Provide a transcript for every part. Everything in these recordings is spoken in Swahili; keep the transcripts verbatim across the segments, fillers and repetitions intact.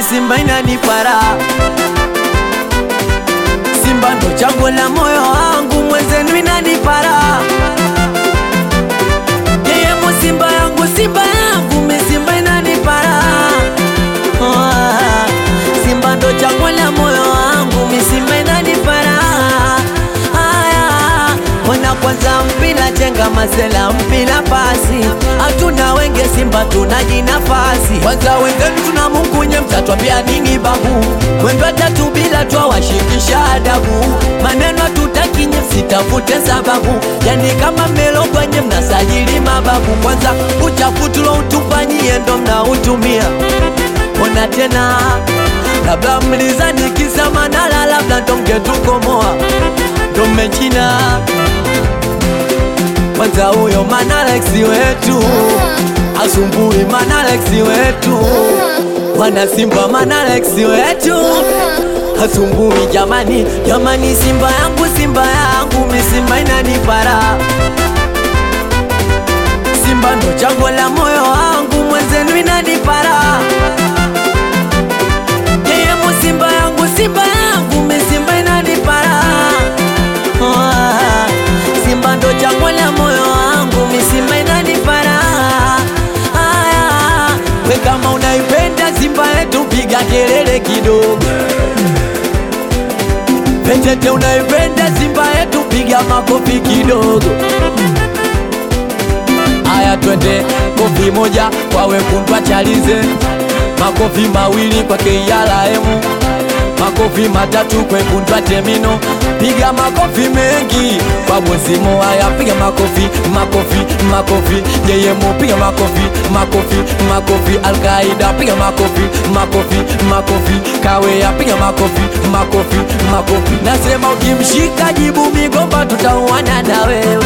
Simba inanipara. Simba ndo chaguo la moyo wangu, mwenzenu inanipara. Yeye mu Simba yangu, Simba yangu, mi Simba inanipara. Oh, Simba ndo chaguo la moyo wangu, mi Simba inanipara. Aya, wana kwanza mpila chenga masela mpila pasi. Hatuna wenge Simba tunajinafasi. Kwanza wengenu tuna Mungu nye mtatwambia nini babu. Wendo tatu bila twa washikisha adabu. Maneno tutaki nye sitafute sababu. Yani kama melogwa nye mnasajili mababu. Kwanza uchafu tulo utufanyie ndo mna utumia. Ona tena labda mlizani kisa Manara, labda ndo mgetukomoa ndo mmechina. Kwanza huyo Manara si wetu, asumbui Manara si wetu. Wana Simba Manara si wetu, asumbui. Jamani, jamani, Simba yangu, Simba yangu, mi Simba inanipara. Simba ndo chaguo la moyo wangu, mwenzenu inanipara. Yeye mu Simba yangu, Simba yangu, mi Simba inanipara. Oh, Simba ndo chaguo la moyo wangu, mi Simba inanipara. Aya, we kama unaipenda Simba yetu piga kelele kidogo. Petete unaipenda Simba yetu piga makofi kidogo. Aya twende, kofi moja kwa wekundu achalize. Makofi mawili kwa Keyala emu. Makofi matatu kwa wekundu atemino. Piga makofi mengi kwa Bozimo. Aya piga makofi, makofi, makofi. Yeye mu piga makofi, makofi, makofi. Al-Qaeda piga makofi, makofi, makofi. Kawe ya piga makofi, makofi, makofi. Nasema ukimshika jibu migomba tutauana na wewe.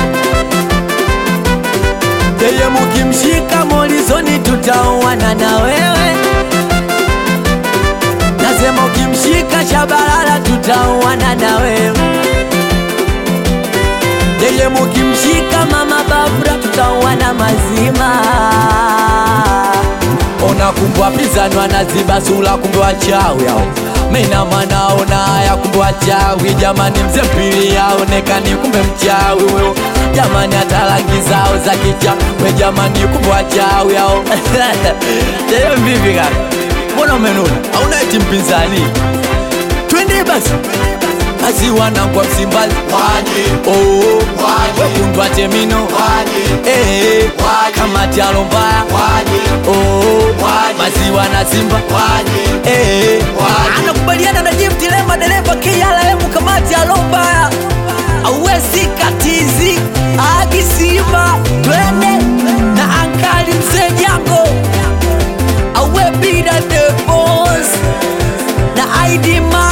Yeye mukimshika Morrison tutauana na wewe. Nasema ukimshika Shabalala tutauana na wewe. Yeye mukimshika Mama Barbara tutauana mazima. Ona kumbwa pizani wanaziba sula kumbe wachawi yao. Mena mwana ona ya kumbe wachawi. Jamani mzee mpili yaonekani kumbe mchawi wewe. Jamani atalangi zao za kicha. We jamani kumbe wachawi yao. Teo vipi kaka? Mbona umenuna? Hauna eti mpinzani? Twende basi. Basi wanangu wa Msimbazi waje. Oh, waje. Wekundu wa Temino waje. Eh, waje. Kamati ya Lombaya waje. Oh, waje. Basi wana Simba waje. Eh, waje. Anakubaliana na Gift Lema dereva Keyala emu kamati ya Lombaya. Awesi katizi Agi Simba twende na Ankali Mzee Jango. Awe Bida the boss na I D Ma